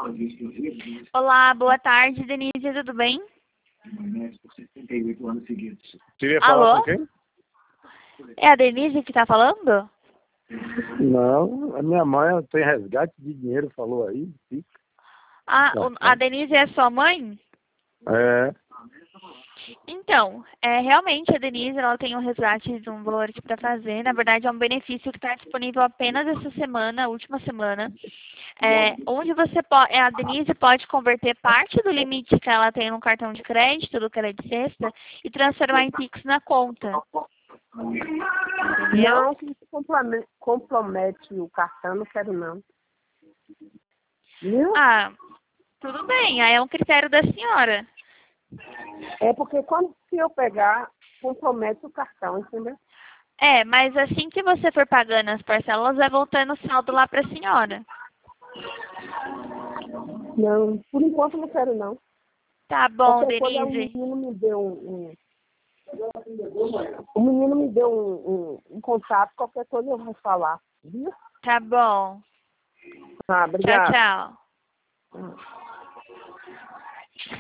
Olá, boa tarde, Denise, tudo bem? Queria falar Alô? com quem? É a Denise que tá falando? Não, a minha mãe tem resgate de dinheiro, falou aí. Fica. Ah, a Denise é sua mãe? É. Então, realmente a Denise ela tem um resgate de um valor aqui para fazer. Na verdade, é um benefício que está disponível apenas essa semana, a última semana. Onde a Denise pode converter parte do limite que ela tem no cartão de crédito, do que ela é de sexta, e transformar em Pix na conta. Entendeu? Não, que isso compromete o cartão, não quero não. Viu? Ah, tudo bem, aí é um critério da senhora. É porque quando se eu pegar, compromete o cartão, entendeu? Mas assim que você for pagando as parcelas, vai voltando o saldo lá para a senhora. Não, por enquanto não quero não. Tá bom, Qualquer coisa, Denise. o menino me deu um contato, qualquer coisa eu vou falar, viu? Tá bom. Ah, Tchau, obrigada. tchau.